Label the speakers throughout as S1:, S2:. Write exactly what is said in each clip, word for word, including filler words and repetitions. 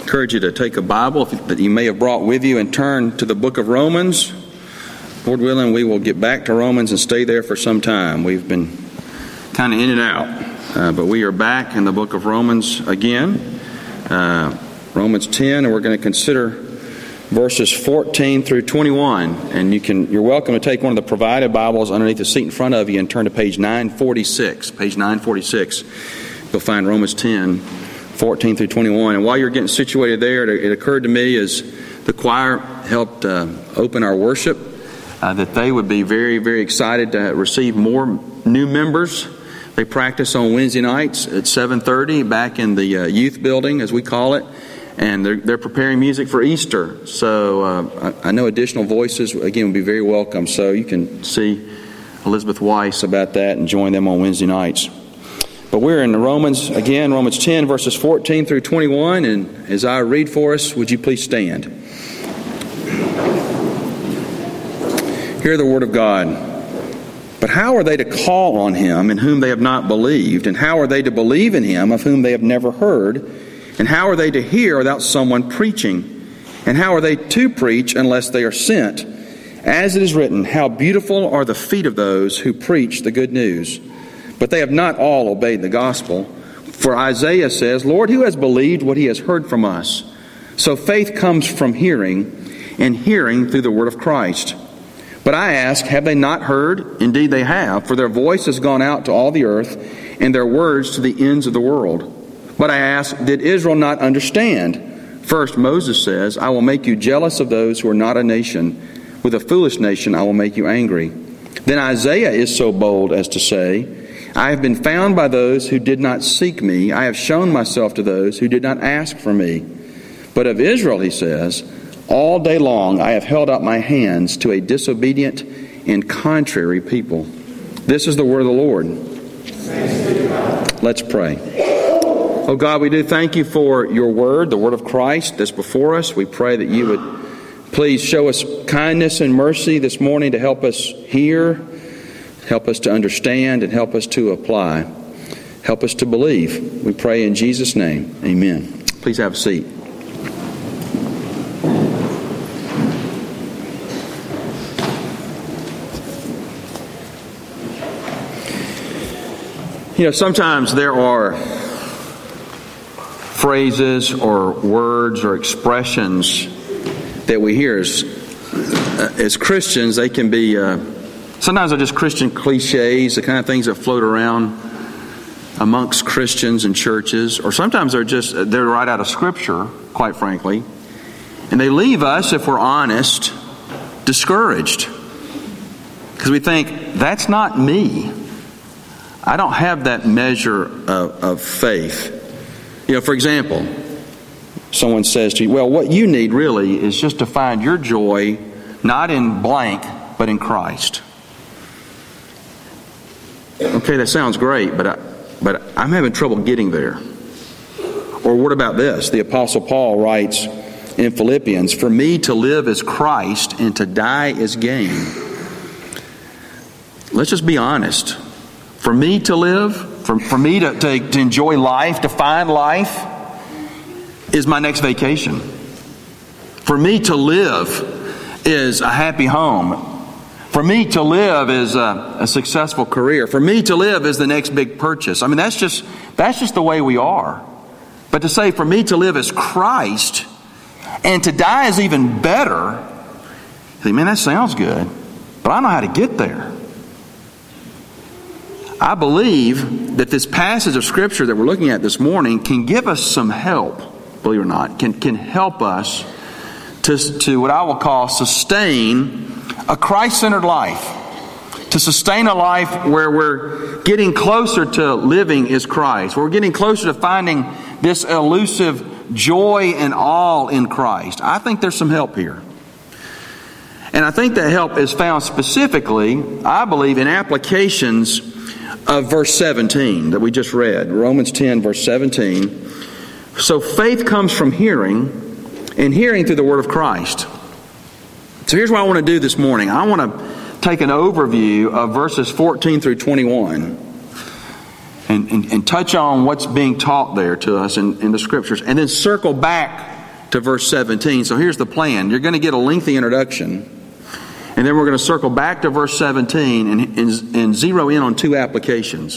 S1: encourage you to take a Bible that you may have brought with you and turn to the book of Romans. Lord willing, we will get back to Romans and stay there for some time. We've been kind of in and out, uh, but we are back in the book of Romans again, uh, Romans ten, and we're going to consider verses fourteen through twenty-one. And you can, you're welcome to take one of the provided Bibles underneath the seat in front of you and turn to page nine forty-six. Page nine forty-six, you'll find Romans ten, fourteen through twenty-one. And while you're getting situated there, it occurred to me as the choir helped uh, open our worship uh, that they would be very, very excited to receive more new members. They practice on Wednesday nights at seven thirty back in the uh, youth building, as we call it. And they're, they're preparing music for Easter. So uh, I, I know additional voices, again, would be very welcome. So you can see Elizabeth Weiss about that and join them on Wednesday nights. But we're in Romans, again, Romans ten, verses fourteen through twenty-one. And as I read for us, would you please stand? Hear the word of God. But how are they to call on him in whom they have not believed? And how are they to believe in him of whom they have never heard? And how are they to hear without someone preaching? And how are they to preach unless they are sent? As it is written, how beautiful are the feet of those who preach the good news. But they have not all obeyed the gospel. For Isaiah says, Lord, who has believed what he has heard from us? So faith comes from hearing, and hearing through the word of Christ. But I ask, have they not heard? Indeed they have, for their voice has gone out to all the earth, and their words to the ends of the world. But I ask, did Israel not understand? First, Moses says, I will make you jealous of those who are not a nation. With a foolish nation I will make you angry. Then Isaiah is so bold as to say, I have been found by those who did not seek me. I have shown myself to those who did not ask for me. But of Israel, he says, all day long I have held out my hands to a disobedient and contrary people. This is the word of the Lord. Let's pray. Oh God, we do thank you for your word, the word of Christ that's before us. We pray that you would please show us kindness and mercy this morning to help us hear, help us to understand, and help us to apply. Help us to believe. We pray in Jesus' name. Amen. Please have a seat. You know, sometimes there are phrases or words or expressions that we hear as, uh, as Christians. They can be, uh, sometimes they're just Christian cliches, the kind of things that float around amongst Christians and churches. Or sometimes they're just, they're right out of Scripture, quite frankly. And they leave us, if we're honest, discouraged. Because we think, that's not me. I don't have that measure of, of faith. You know, for example, someone says to you, well, what you need really is just to find your joy not in blank, but in Christ. Okay, that sounds great, but, I, but I'm having trouble getting there. Or what about this? The Apostle Paul writes in Philippians, for me to live is Christ and to die is gain. Let's just be honest. For me to live, for, for me to, to, to enjoy life, to find life, is my next vacation. For me to live is a happy home. For me to live is a, a successful career. For me to live is the next big purchase. I mean, that's just that's just the way we are. But to say for me to live is Christ and to die is even better, you think, man, that sounds good, but I don't know how to get there. I believe that this passage of Scripture that we're looking at this morning can give us some help, believe it or not, can, can help us to, to what I will call sustain a Christ-centered life. To sustain a life where we're getting closer to living is Christ. We're getting closer to finding this elusive joy and all in Christ. I think there's some help here. And I think that help is found specifically, I believe, in applications of verse seventeen that we just read. Romans ten, verse seventeen. So faith comes from hearing, and hearing through the word of Christ. So here's what I want to do this morning. I want to take an overview of verses fourteen through twenty-one and, and, and touch on what's being taught there to us in, in the Scriptures, and then circle back to verse seventeen. So here's the plan. You're going to get a lengthy introduction, and then we're going to circle back to verse seventeen and, and, and zero in on two applications.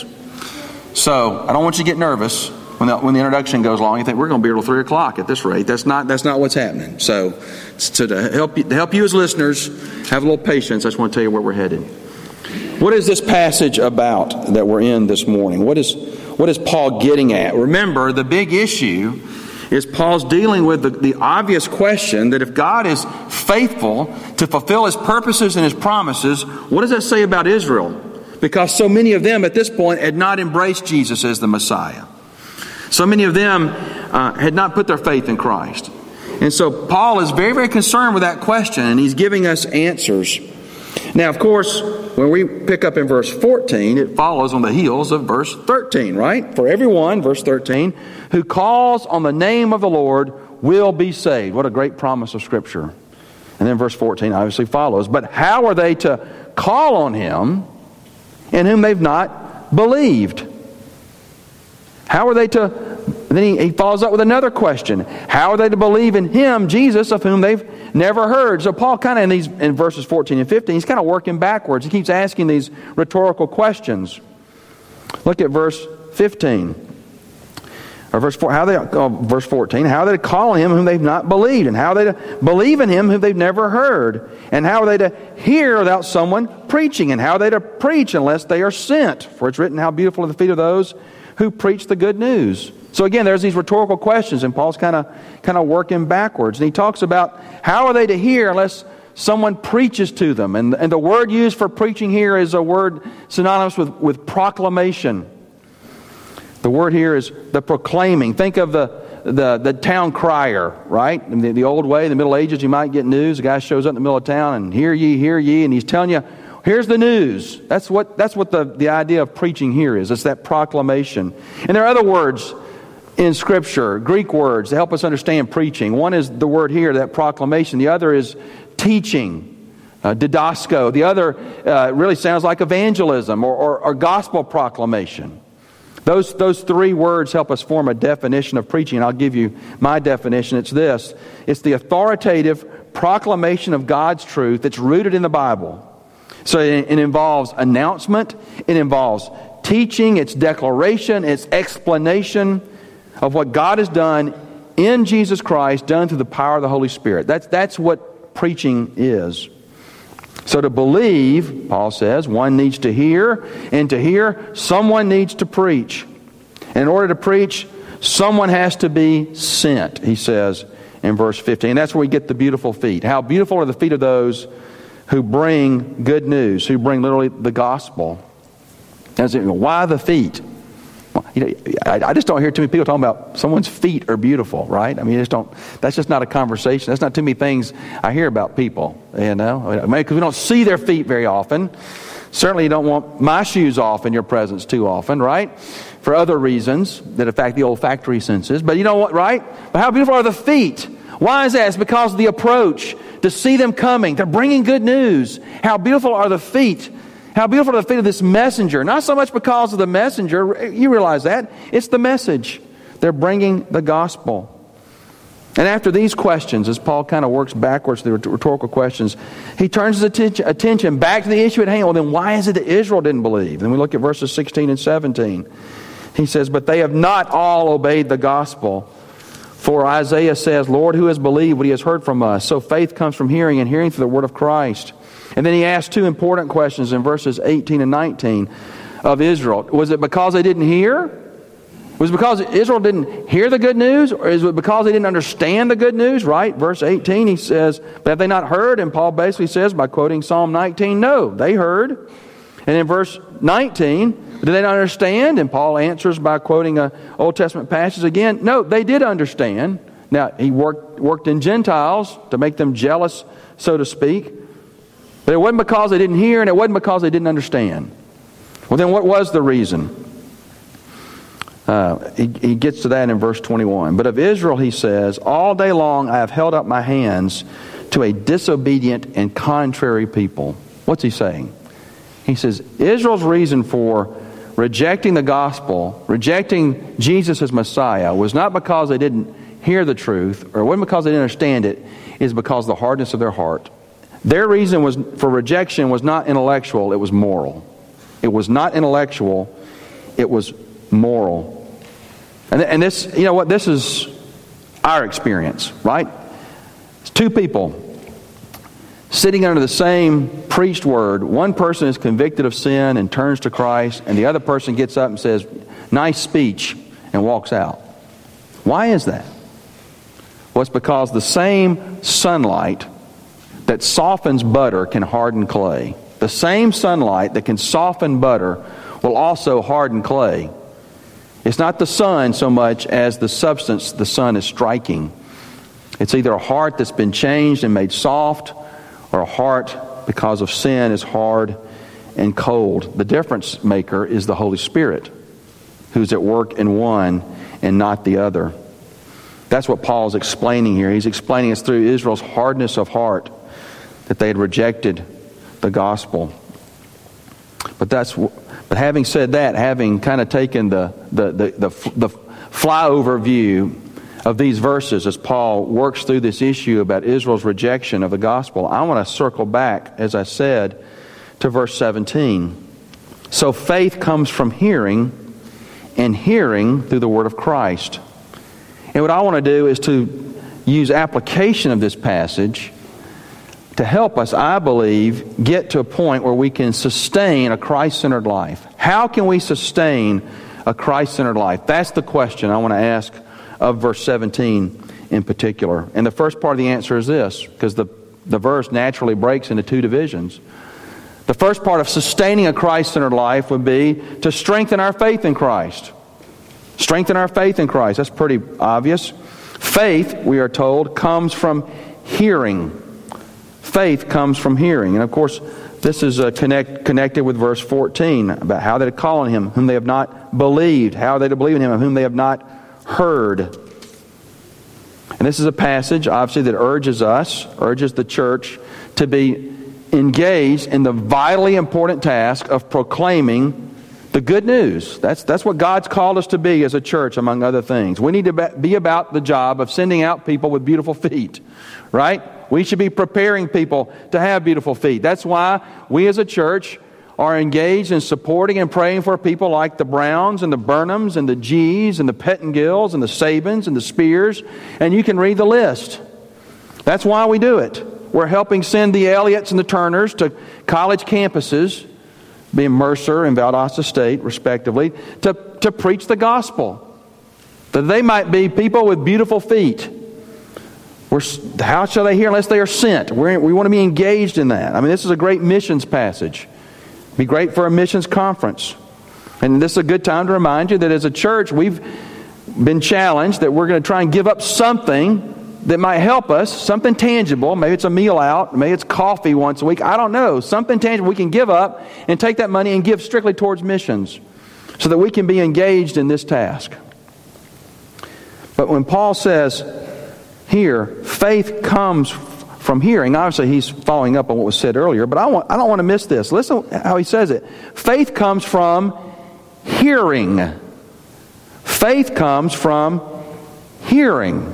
S1: So I don't want you to get nervous when the, when the introduction goes long. You think we're going to be here till three o'clock at this rate. That's not that's not what's happening. So, so to help you, to help you as listeners have a little patience, I just want to tell you where we're headed. What is this passage about that we're in this morning? What is what is Paul getting at? Remember, the big issue is Paul's dealing with the, the obvious question that if God is faithful to fulfill His purposes and His promises, what does that say about Israel? Because so many of them at this point had not embraced Jesus as the Messiah. So many of them uh, had not put their faith in Christ. And so Paul is very, very concerned with that question, and he's giving us answers. Now, of course, when we pick up in verse fourteen, it follows on the heels of verse thirteen, right? For everyone, verse thirteen, who calls on the name of the Lord will be saved. What a great promise of Scripture. And then verse fourteen obviously follows. But how are they to call on Him in whom they've not believed? How are they to... Then he, he follows up with another question. How are they to believe in Him, Jesus, of whom they've never heard? So Paul kind of in these in verses fourteen and fifteen, he's kind of working backwards. He keeps asking these rhetorical questions. Look at verse fifteen. Or verse four, how they oh, verse fourteen, how are they to call on Him whom they've not believed? And how are they to believe in Him whom they've never heard? And how are they to hear without someone preaching? And how are they to preach unless they are sent? For it's written, how beautiful are the feet of those who preach the good news. So again, there's these rhetorical questions, and Paul's kind of kind of working backwards. And he talks about how are they to hear unless someone preaches to them. And, and the word used for preaching here is a word synonymous with, with proclamation. The word here is the proclaiming. Think of the the, the town crier, right? In the, the old way, in the Middle Ages, you might get news. A guy shows up in the middle of town and hear ye, hear ye, and he's telling you, here's the news. That's what that's what the, the idea of preaching here is. It's that proclamation. And there are other words in Scripture, Greek words, to help us understand preaching. One is the word here, that proclamation. The other is teaching, uh, didasko. The other uh, really sounds like evangelism or, or, or gospel proclamation. Those, those three words help us form a definition of preaching. And I'll give you my definition. It's this. It's the authoritative proclamation of God's truth that's rooted in the Bible. So it, it involves announcement. It involves teaching. It's declaration. It's explanation of what God has done in Jesus Christ, done through the power of the Holy Spirit. That's, that's what preaching is. So to believe, Paul says, one needs to hear, and to hear, someone needs to preach. And in order to preach, someone has to be sent, he says in verse fifteen. That's where we get the beautiful feet. How beautiful are the feet of those who bring good news, who bring literally the gospel. As it, why the feet? You know, I just don't hear too many people talking about someone's feet are beautiful, right? I mean, you just don't. That's just not a conversation. That's not too many things I hear about people. You know, because we don't see their feet very often. Certainly, you don't want my shoes off in your presence too often, right? For other reasons that affect the olfactory senses. But you know what, right? But how beautiful are the feet? Why is that? It's because of the approach to see them coming. They're bringing good news. How beautiful are the feet? How beautiful are the feet of this messenger. Not so much because of the messenger. You realize that. It's the message. They're bringing the gospel. And after these questions, as Paul kind of works backwards to the rhetorical questions, he turns his attention back to the issue at hand. Well, then why is it that Israel didn't believe? Then we look at verses sixteen and seventeen. He says, but they have not all obeyed the gospel. For Isaiah says, Lord, who has believed what he has heard from us? So faith comes from hearing, and hearing through the word of Christ. And then he asked two important questions in verses eighteen and nineteen of Israel. Was it because they didn't hear? Was it because Israel didn't hear the good news? Or is it because they didn't understand the good news? Right? Verse eighteen, he says, but have they not heard? And Paul basically says, by quoting Psalm nineteen, no, they heard. And in verse nineteen, did they not understand? And Paul answers by quoting an Old Testament passage again, no, they did understand. Now, he worked, worked in Gentiles to make them jealous, so to speak. But it wasn't because they didn't hear, and it wasn't because they didn't understand. Well, then what was the reason? Uh, he, he gets to that in verse twenty-one. But of Israel, he says, all day long I have held up my hands to a disobedient and contrary people. What's he saying? He says, Israel's reason for rejecting the gospel, rejecting Jesus as Messiah, was not because they didn't
S2: hear the truth, or it wasn't because they didn't understand it, is because of the hardness of their heart. Their reason was for rejection was not intellectual, it was moral. It was not intellectual, it was moral. And, and this, you know what, this is our experience, right? It's two people sitting under the same preached word. One person is convicted of sin and turns to Christ, and the other person gets up and says, nice speech, and walks out. Why is that? Well, it's because the same sunlight that softens butter can harden clay. The same sunlight that can soften butter will also harden clay. It's not the sun so much as the substance the sun is striking. It's either a heart that's been changed and made soft, or a heart, because of sin, is hard and cold. The difference maker is the Holy Spirit, who's at work in one and not the other. That's what Paul's explaining here. He's explaining us through Israel's hardness of heart, that they had rejected the gospel. But that's but having said that, having kind of taken the the the the, the flyover view of these verses as Paul works through this issue about Israel's rejection of the gospel, I want to circle back, as I said, to verse seventeen. So faith comes from hearing, and hearing through the word of Christ. And what I want to do is to use application of this passage to help us, I believe, get to a point where we can sustain a Christ-centered life. How can we sustain a Christ-centered life? That's the question I want to ask of verse seventeen in particular. And the first part of the answer is this, because the, the verse naturally breaks into two divisions. The first part of sustaining a Christ-centered life would be to strengthen our faith in Christ. Strengthen our faith in Christ. That's pretty obvious. Faith, we are told, comes from hearing. Faith comes from hearing. And of course, this is uh, connect, connected with verse fourteen, about how they to call on Him whom they have not believed. How are they to believe in Him of whom they have not heard? And this is a passage, obviously, that urges us, urges the church, to be engaged in the vitally important task of proclaiming the good news. That's, that's what God's called us to be as a church, among other things. We need to be about the job of sending out people with beautiful feet, right? We should be preparing people to have beautiful feet. That's why we as a church are engaged in supporting and praying for people like the Browns and the Burnhams and the G's and the Pettengills and the Sabins and the Spears, and you can read the list. That's why we do it. We're helping send the Elliots and the Turners to college campuses, being Mercer and Valdosta State, respectively, to, to preach the gospel. That they might be people with beautiful feet. We're, how shall they hear unless they are sent? We're, we want to be engaged in that. I mean, this is a great missions passage. It'd be great for a missions conference. And this is a good time to remind you that as a church, we've been challenged that we're going to try and give up something that might help us, something tangible. Maybe it's a meal out, maybe it's coffee once a week. I don't know. Something tangible we can give up and take that money and give strictly towards missions so that we can be engaged in this task. But when Paul says here, faith comes from hearing, obviously he's following up on what was said earlier, but I, want, I don't want to miss this. Listen how he says it. Faith comes from hearing. Faith comes from hearing.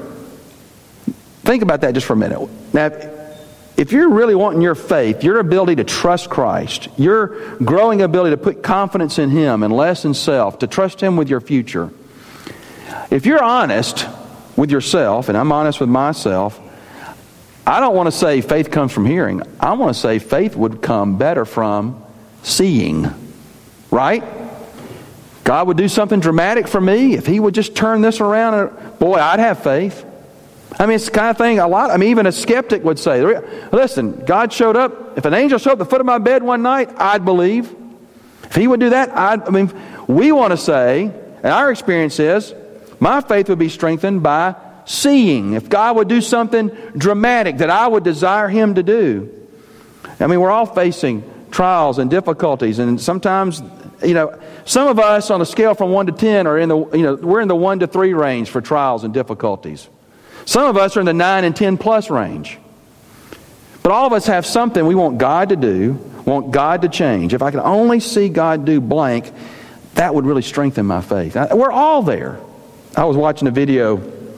S2: Think about that just for a minute. Now, if you're really wanting your faith, your ability to trust Christ, your growing ability to put confidence in Him and less in self, to trust Him with your future, if you're honest with yourself, and I'm honest with myself, I don't want to say faith comes from hearing. I want to say faith would come better from seeing. Right? God would do something dramatic for me. If He would just turn this around, boy, I'd have faith. I mean, it's the kind of thing a lot, I mean, even a skeptic would say, listen, God showed up. If an angel showed up at the foot of my bed one night, I'd believe. If He would do that, I'd, I mean, we want to say, and our experience is, my faith would be strengthened by seeing. If God would do something dramatic that I would desire Him to do. I mean, we're all facing trials and difficulties, and sometimes, you know, some of us on a scale from one to ten are in the, you know, we're in the one to three range for trials and difficulties. Some of us are in the nine and ten plus range. But all of us have something we want God to do, want God to change. If I could only see God do blank, that would really strengthen my faith. We're all there. I was watching a video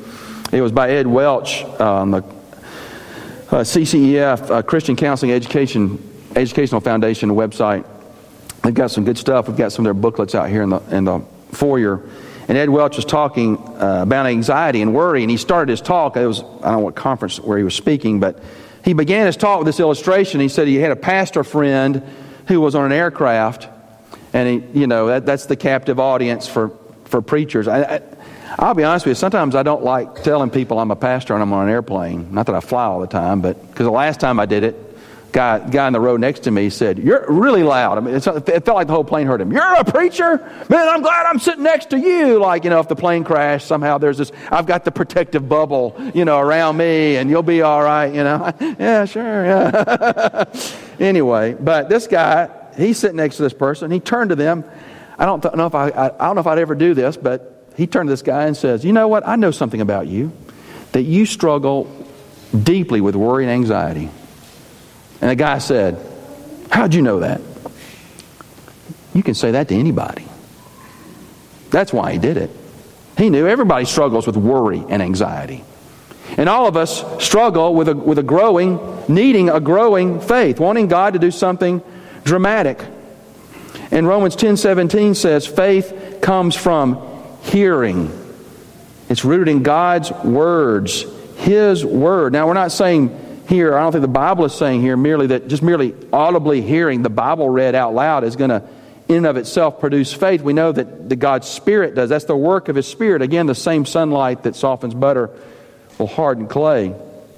S2: It was by Ed Welch on the uh, C C E F, uh, Christian Counseling Education Educational Foundation website. They've got some good stuff. We've got some of their booklets out here in the in the foyer. And Ed Welch was talking uh, about anxiety and worry, and he started his talk. It was, I don't know what conference where he was speaking, but he began his talk with this illustration. He said he had a pastor friend who was on an aircraft, and he, you know, that, that's the captive audience for, for preachers. I, I, I'll be honest with you, sometimes I don't like telling people I'm a pastor and I'm on an airplane. Not that I fly all the time, but because the last time I did it, Guy, guy in the row next to me said, "You're really loud." I mean, it's, it felt like the whole plane heard him. "You're a preacher? Man, I'm glad I'm sitting next to you." Like, you know, if the plane crashed, somehow there's this, I've got the protective bubble, you know, around me, and you'll be all right, you know. Yeah, sure, yeah. Anyway, but this guy, he's sitting next to this person. He turned to them. I don't th- know if I, I, I don't know if I'd ever do this, but he turned to this guy and says, "You know what? I know something about you, that you struggle deeply with worry and anxiety." And the guy said, "How'd you know that?" You can say that to anybody. That's why he did it. He knew everybody struggles with worry and anxiety. And all of us struggle with a, with a growing, needing a growing faith, wanting God to do something dramatic. And Romans ten seventeen says, faith comes from hearing. It's rooted in God's words, His Word. Now, we're not saying here, I don't think the Bible is saying here merely that just merely audibly hearing the Bible read out loud is going to, in and of itself, produce faith. We know that the God's Spirit does. That's the work of His Spirit. Again, the same sunlight that softens butter will harden clay.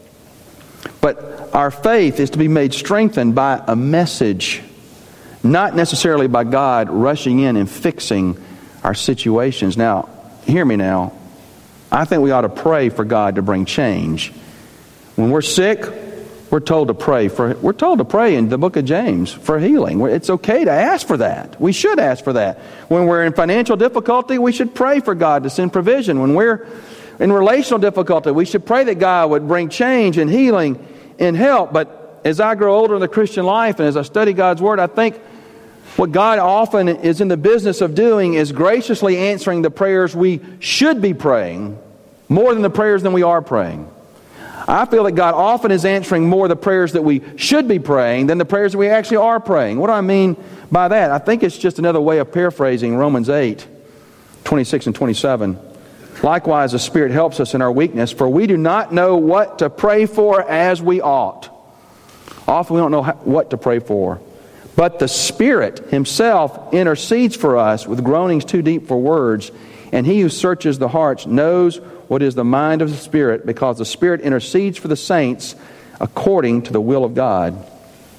S2: But our faith is to be made strengthened by a message, not necessarily by God rushing in and fixing our situations. Now, hear me now. I think we ought to pray for God to bring change. When we're sick, we're told to pray for. We're told to pray in the book of James for healing. It's okay to ask for that. We should ask for that. When we're in financial difficulty, we should pray for God to send provision. When we're in relational difficulty, we should pray that God would bring change and healing and help. But as I grow older in the Christian life and as I study God's Word, I think what God often is in the business of doing is graciously answering the prayers we should be praying more than the prayers than we are praying. I feel that God often is answering more the prayers that we should be praying than the prayers that we actually are praying. What do I mean by that? I think it's just another way of paraphrasing Romans eight, twenty-six and twenty-seven. Likewise, the Spirit helps us in our weakness, for we do not know what to pray for as we ought. Often we don't know how, what to pray for. But the Spirit Himself intercedes for us with groanings too deep for words, and He who searches the hearts knows what is the mind of the Spirit, because the Spirit intercedes for the saints according to the will of God.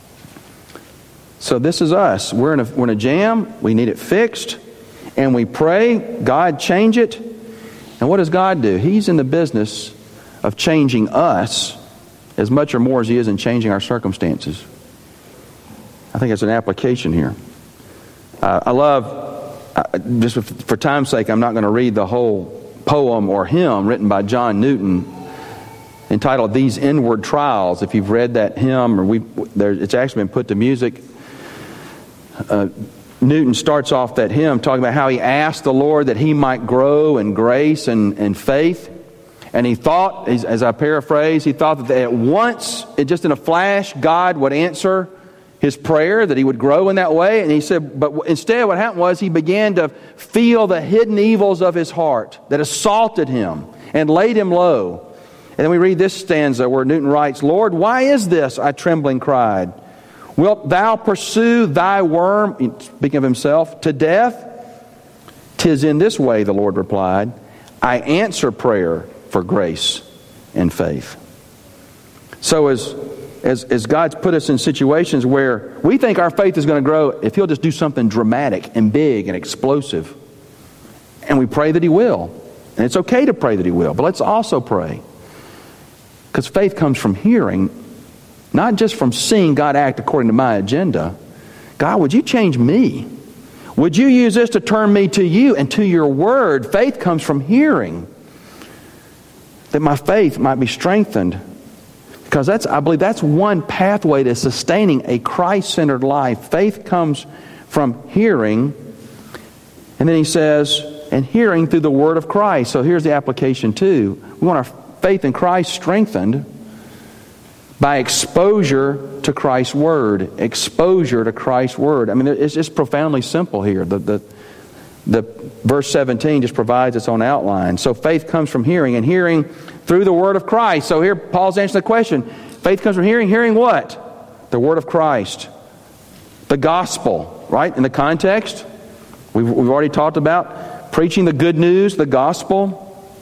S2: So this is us. We're in a, we're in a jam. We need it fixed. And we pray, God, change it. And what does God do? He's in the business of changing us as much or more as He is in changing our circumstances. I think it's an application here. Uh, I love, uh, just for time's sake, I'm not going to read the whole poem or hymn written by John Newton entitled "These Inward Trials." If you've read that hymn, or we, there, it's actually been put to music. Uh, Newton starts off that hymn talking about how he asked the Lord that he might grow in grace and, and faith. And he thought, as I paraphrase, he thought that at once, it just in a flash, God would answer his prayer, that he would grow in that way. And he said, but instead what happened was he began to feel the hidden evils of his heart that assaulted him and laid him low. And then we read this stanza where Newton writes, "Lord, why is this? I trembling cried. Wilt thou pursue thy worm," speaking of himself, "to death? 'Tis in this way," the Lord replied, "I answer prayer for grace and faith." So as As, as God's put us in situations where we think our faith is going to grow if He'll just do something dramatic and big and explosive. And we pray that He will. And it's okay to pray that He will. But let's also pray, because faith comes from hearing, not just from seeing God act according to my agenda. God, would you change me? Would you use this to turn me to you and to your word? Faith comes from hearing, that my faith might be strengthened. Because that's, I believe that's one pathway to sustaining a Christ-centered life. Faith comes from hearing. And then he says, and hearing through the word of Christ. So here's the application too. We want our faith in Christ strengthened by exposure to Christ's word. Exposure to Christ's word. I mean, it's just profoundly simple here. The, the, the verse seventeen just provides its own outline. So faith comes from hearing, and hearing through the word of Christ. So here Paul's answering the question. Faith comes from hearing. Hearing what? The word of Christ. The gospel, right? In the context, we've, we've already talked about preaching the good news, the gospel.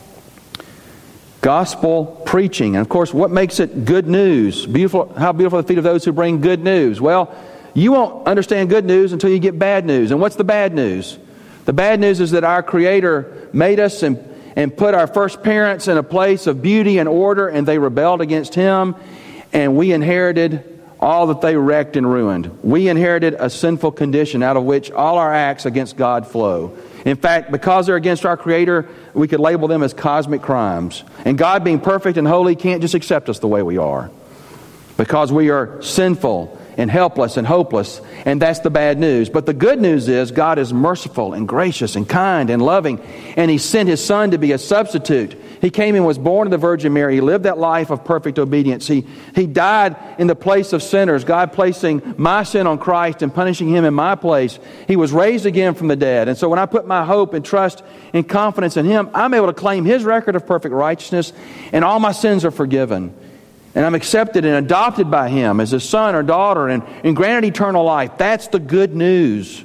S2: Gospel preaching. And of course, what makes it good news? Beautiful. How beautiful are the feet of those who bring good news. Well, you won't understand good news until you get bad news. And what's the bad news? The bad news is that our Creator made us and, and put our first parents in a place of beauty and order, and they rebelled against Him, and we inherited all that they wrecked and ruined. We inherited a sinful condition out of which all our acts against God flow. In fact, because they're against our Creator, we could label them as cosmic crimes. And God, being perfect and holy, can't just accept us the way we are, because we are sinful and helpless and hopeless, and that's the bad news. But the good news is God is merciful and gracious and kind and loving, and He sent His Son to be a substitute. He came and was born of the Virgin Mary. He lived that life of perfect obedience. He, he died in the place of sinners, God placing my sin on Christ and punishing Him in my place. He was raised again from the dead. And so when I put my hope and trust and confidence in Him, I'm able to claim His record of perfect righteousness, and all my sins are forgiven. And I'm accepted and adopted by Him as a son or daughter, and, and granted eternal life. That's the good news.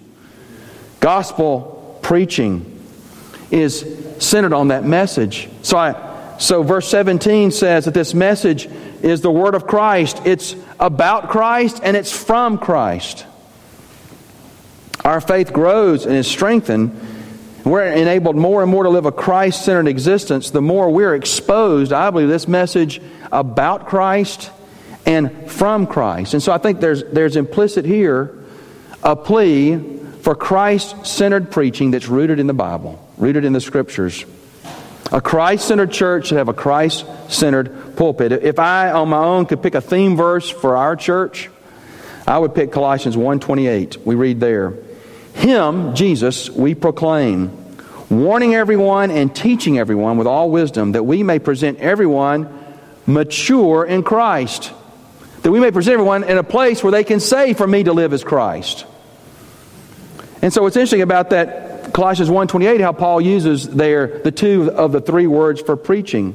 S2: Gospel preaching is centered on that message. So I, so verse seventeen says that this message is the word of Christ. It's about Christ and it's from Christ. Our faith grows and is strengthened. We're enabled more and more to live a Christ-centered existence the more we're exposed, I believe, this message about Christ and from Christ. And so I think there's there's implicit here a plea for Christ-centered preaching that's rooted in the Bible, rooted in the Scriptures. A Christ-centered church should have a Christ-centered pulpit. If I, on my own, could pick a theme verse for our church, I would pick Colossians one twenty-eight. We read there, Him, Jesus, we proclaim, warning everyone and teaching everyone with all wisdom, that we may present everyone mature in Christ. That we may present everyone in a place where they can say, for me to live is Christ. And so what's interesting about that Colossians one twenty-eight, how Paul uses there the two of the three words for preaching.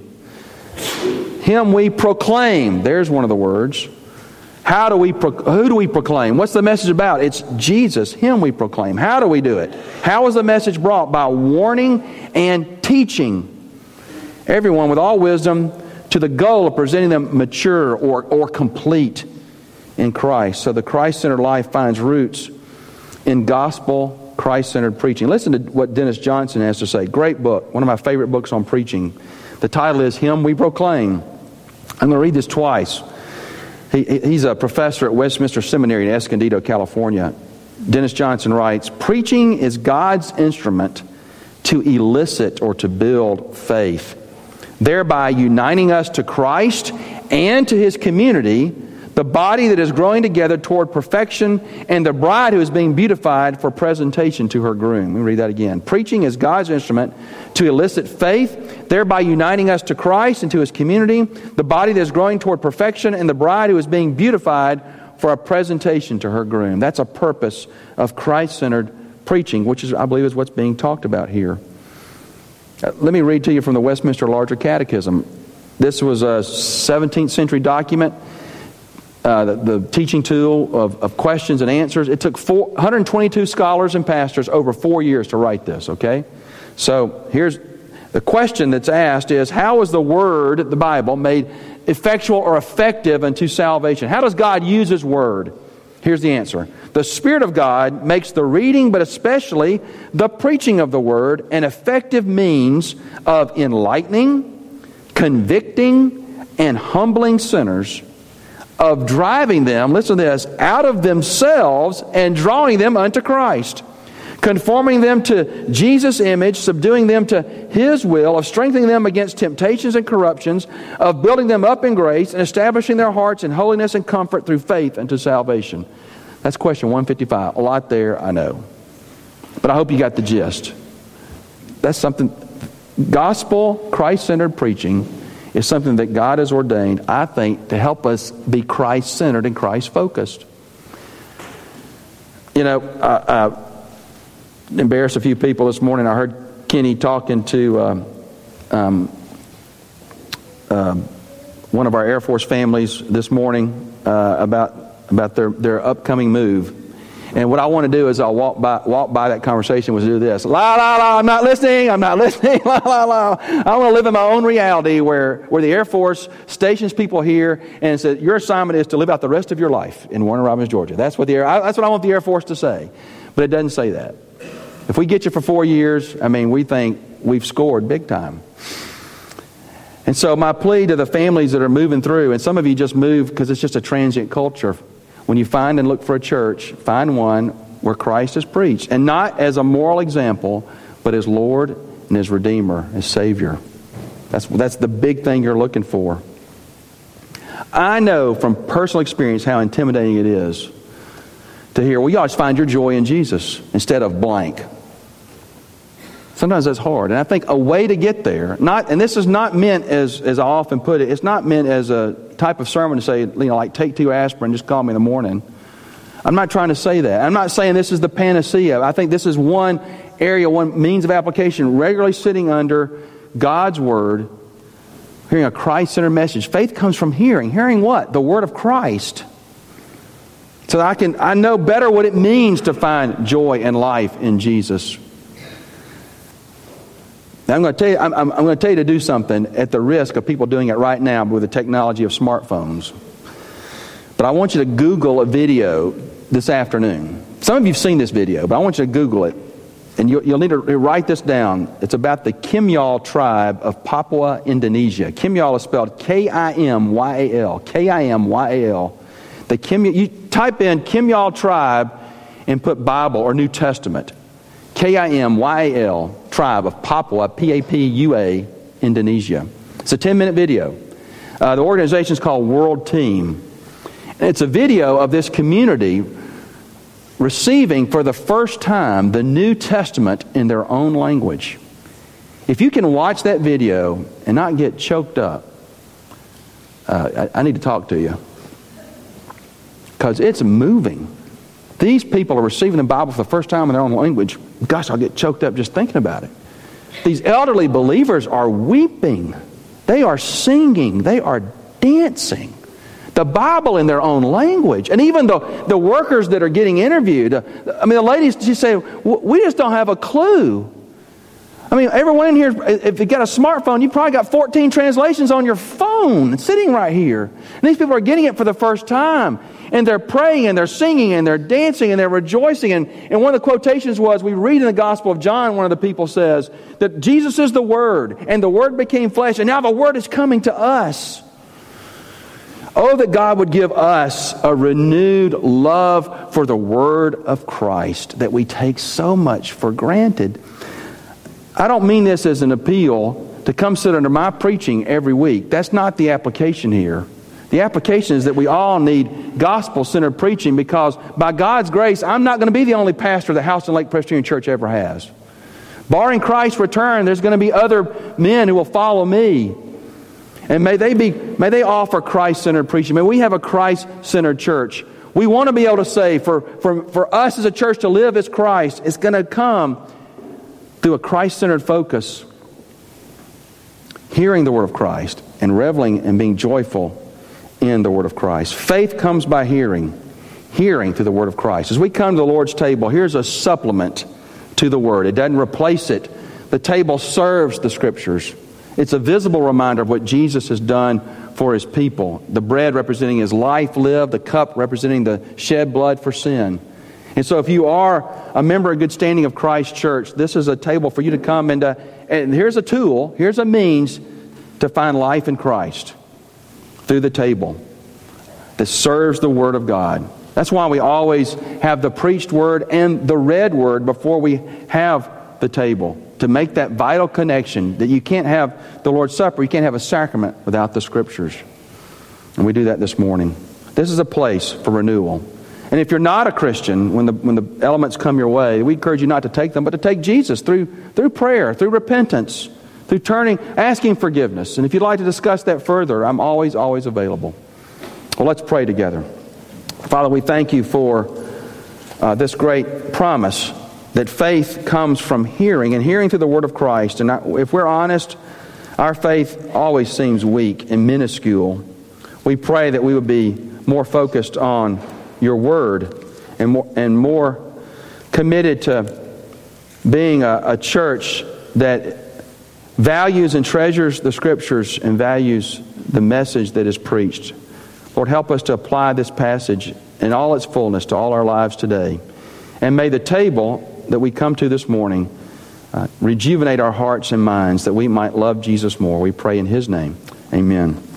S2: Him we proclaim. There's one of the words. How do we, pro- who do we proclaim? What's the message about? It's Jesus. Him we proclaim. How do we do it? How is the message brought? By warning and teaching everyone with all wisdom to the goal of presenting them mature or, or complete in Christ. So the Christ-centered life finds roots in gospel, Christ-centered preaching. Listen to what Dennis Johnson has to say. Great book. One of my favorite books on preaching. The title is Him We Proclaim. I'm going to read this twice. He, he's a professor at Westminster Seminary in Escondido, California. Dennis Johnson writes, preaching is God's instrument to elicit or to build faith, thereby uniting us to Christ and to His community, the body that is growing together toward perfection, and the bride who is being beautified for presentation to her groom. Let me read that again. Preaching is God's instrument to elicit faith, thereby uniting us to Christ and to His community, the body that is growing toward perfection, and the bride who is being beautified for a presentation to her groom. That's a purpose of Christ-centered preaching, which is, I believe, is what's being talked about here. Uh, let me read to you from the Westminster Larger Catechism. This was a seventeenth century document. Uh, the, the teaching tool of, of questions and answers. It took four, one hundred twenty-two scholars and pastors over four years to write this, okay? So here's the question that's asked is, how is the Word, the Bible, made effectual or effective unto salvation? How does God use His Word? Here's the answer. The Spirit of God makes the reading, but especially the preaching of the Word, an effective means of enlightening, convicting, and humbling sinners, of driving them, listen to this, out of themselves and drawing them unto Christ, conforming them to Jesus' image, subduing them to His will, of strengthening them against temptations and corruptions, of building them up in grace and establishing their hearts in holiness and comfort through faith unto salvation. That's question one fifty-five. A lot there, I know. But I hope you got the gist. that's something. Gospel, Christ-centered preaching is something that God has ordained, I think, to help us be Christ-centered and Christ-focused. You know, I, I embarrassed a few people this morning. I heard Kenny talking to um, um, um, one of our Air Force families this morning uh, about about their, their upcoming move. And what I want to do is I'll walk by walk by that conversation was do this. La, la, la, I'm not listening, I'm not listening, la, la, la. I want to live in my own reality where, where the Air Force stations people here and says, your assignment is to live out the rest of your life in Warner Robins, Georgia. That's what the Air, that's what I want the Air Force to say. But it doesn't say that. If we get you for four years, I mean, we think we've scored big time. And so my plea to the families that are moving through, and some of you just move because it's just a transient culture. When you find and look for a church, find one where Christ is preached. And not as a moral example, but as Lord and as Redeemer, as Savior. That's, that's the big thing you're looking for. I know from personal experience how intimidating it is to hear, well, you always find your joy in Jesus instead of blank. Sometimes that's hard. And I think a way to get there, not, and this is not meant as, as I often put it, it's not meant as a type of sermon to say, you know, like take two aspirin, just call me in the morning. I'm not trying to say that. I'm not saying this is the panacea. I think this is one area, one means of application, regularly sitting under God's Word, hearing a Christ-centered message. Faith comes from hearing. Hearing what? The Word of Christ. So that I can, I know better what it means to find joy and life in Jesus. Now I'm going to tell you, I'm, I'm, I'm going to tell you to do something at the risk of people doing it right now with the technology of smartphones. But I want you to Google a video this afternoon. Some of you have seen this video, but I want you to Google it. And you'll, you'll need to write this down. It's about the Kimyal tribe of Papua, Indonesia. Kimyal is spelled K I M Y A L. K I M Y A L. The Kim, you type in Kimyal tribe and put Bible or New Testament. K I M Y A L, tribe of Papua, P A P U A, Indonesia. It's a ten-minute video. Uh, the organization is called World Team. And it's a video of this community receiving for the first time the New Testament in their own language. If you can watch that video and not get choked up, uh, I, I need to talk to you. Because it's moving. These people are receiving the Bible for the first time in their own language. Gosh, I'll get choked up just thinking about it. These elderly believers are weeping. They are singing. They are dancing. The Bible in their own language. And even the, the workers that are getting interviewed, I mean, the ladies just say, we just don't have a clue. I mean, everyone in here, if you got a smartphone, you probably got fourteen translations on your phone sitting right here. And these people are getting it for the first time. And they're praying and they're singing and they're dancing and they're rejoicing. And, and one of the quotations was, we read in the Gospel of John, one of the people says, that Jesus is the Word and the Word became flesh and now the Word is coming to us. Oh, that God would give us a renewed love for the Word of Christ that we take so much for granted. I don't mean this as an appeal to come sit under my preaching every week. That's not the application here. The application is that we all need gospel-centered preaching because by God's grace, I'm not going to be the only pastor that House and Lake Presbyterian Church ever has. Barring Christ's return, there's going to be other men who will follow me. And may they be, may they offer Christ-centered preaching. May we have a Christ-centered church. We want to be able to say, for, for, for us as a church to live as Christ, it's going to come through a Christ-centered focus, hearing the Word of Christ and reveling and being joyful in the Word of Christ. Faith comes by hearing, hearing through the Word of Christ. As we come to the Lord's table, here's a supplement to the Word. It doesn't replace it. The table serves the Scriptures. It's a visible reminder of what Jesus has done for His people. The bread representing His life lived, the cup representing the shed blood for sin. And so if you are a member in good standing of Christ Church, this is a table for you to come and, uh, and here's a tool, here's a means to find life in Christ through the table that serves the Word of God. That's why we always have the preached Word and the read Word before we have the table, to make that vital connection that you can't have the Lord's Supper, you can't have a sacrament without the Scriptures. And we do that this morning. This is a place for renewal. And if you're not a Christian, when the when the elements come your way, we encourage you not to take them, but to take Jesus through through prayer, through repentance, through turning, asking forgiveness. And if you'd like to discuss that further, I'm always, always available. Well, let's pray together. Father, we thank you for uh, this great promise that faith comes from hearing, and hearing through the Word of Christ. And if we're honest, our faith always seems weak and minuscule. We pray that we would be more focused on your Word and more, and more committed to being a, a church that values and treasures the Scriptures and values the message that is preached. Lord, help us to apply this passage in all its fullness to all our lives today. And may the table that we come to this morning uh, rejuvenate our hearts and minds that we might love Jesus more. We pray in His name. Amen.